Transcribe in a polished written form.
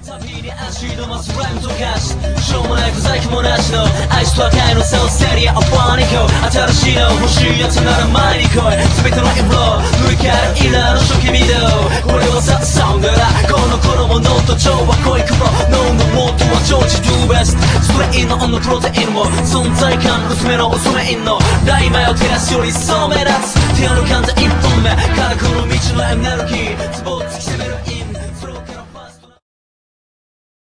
旅に足止ますライムと歌詞しょうもない小細工もなしのアイスと赤いのセルセリアオファーに行こう新しいの欲しいやつなら前に来い全ての色塗り替えるイラの初期ビデオこれはさサウンドだこの頃もノート調和濃い黒脳のモートはジョージ・ドゥーベストストレインのオンのプロテインも存在感薄めの薄めインのライマーを照らすよりそう目立つ手を抜かんだ一本目からこの道のエネルギー